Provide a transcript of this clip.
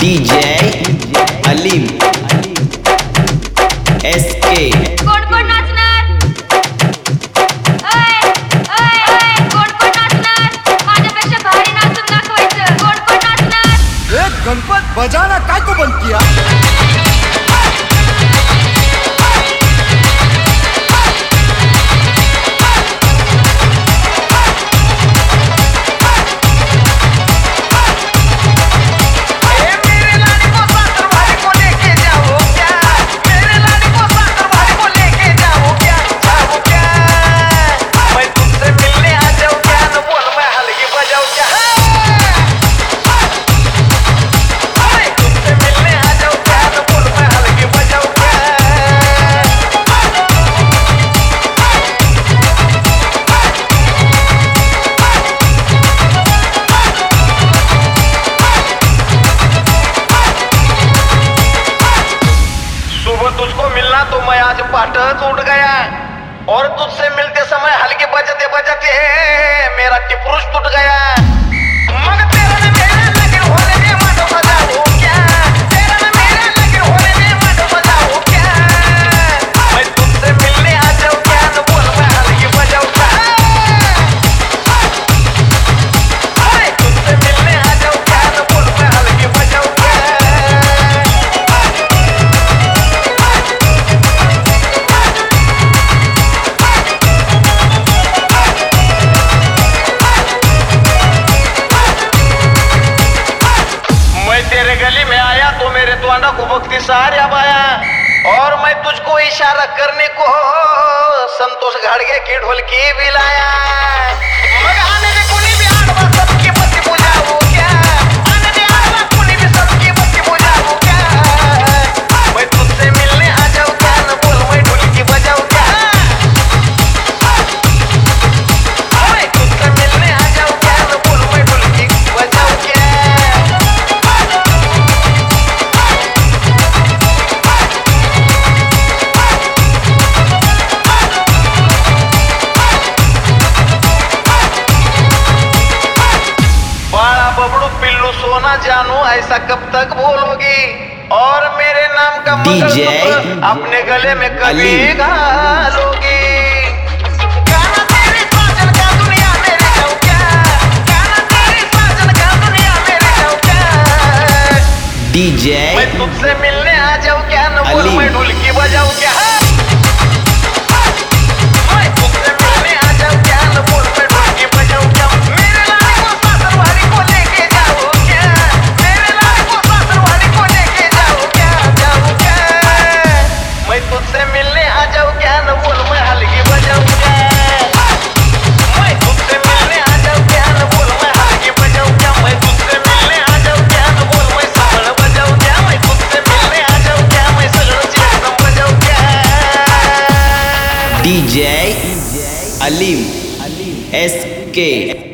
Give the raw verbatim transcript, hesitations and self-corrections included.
DJ Aleem SK. कोण कोण नाचणार? ओय ओय ओय कोण कोण नाचणार? माझ्यापेक्षा भारी नाचून दाखवायचं। कोण कोण नाचणार? ए गणपत बजाना काय को बंद किया? तुझको मिलना तो मैं आज पाटच उठ गया और तुझसे मिलते समय हल्के बजते बजते मेरा टिपुरुष टूट गया। मगर तेरा न मेरा लगन होने में मानो मजा हो क्या? तेरा न मेरा लगन होने में मानो मजा हो क्या? मैं तुझसे मिलने आ जाऊं क्या? न बोल मैं हल्के बजाऊं क्या? मैं तुझसे मिलने आ जाऊं क्या? न बोल मैं हल्के बजाऊं क्या? तेरे गली में आया तो मेरे द्वारा को भक्ति सारा पाया और मैं तुझको इशारा करने को संतोष घाड़गे की ढोलकी भी लाया। मगर आने दे कोनी भी आड़वा सबकी बत्ती बुझाओ क्या? आने दे आड़वा कोनी भी सबकी बत्ती बुझाओ क्या? मैं तुझसे मिलने आ जाऊं क्या? न बोल मैं ढोलकी बजाऊं क्या? मैं तुझसे मिलने आ जाऊं क्या? न बोल मैं ढोलकी बजाऊं क्या? सोना जानू ऐसा कब तक बोलोगी और मेरे नाम का मंगलसूत्र अपने गले में कभी घालोगी? गाना तेरी साजन का दुनिया मेरे जाऊं क्या? गाना तेरी साजन का दुनिया मेरे जाऊं क्या? डीजे मैं तुझसे मिलने आ जाऊं क्या? न बोल मैं ढोलकी बजाऊं क्या? मैं तुझसे मिलने आ जाऊं क्या? न बोल मैं ढोलकी बजाऊं क्या? मेरे लाली को सासर वाली को लेके जाओ क्या? मेरे लाली को सासर वाली को लेके जाओ क्या? जाओ क्या? मैं तुझसे मिलने आ जाऊं क्या? न बोल मैं हल्की बजाऊं क्या? मैं तुझसे मिलने आ जाऊं क्या? न बोल मैं हल्की बजाऊं क्या? मैं तुझसे मिलने आ जाऊं क्या? न बोल मैं सावड़ बजाऊं क्या? मैं तुझसे मिलने आ जाऊं क्या? मैं सगळं चेतन बजाऊं क्या? DJ Aleem SK.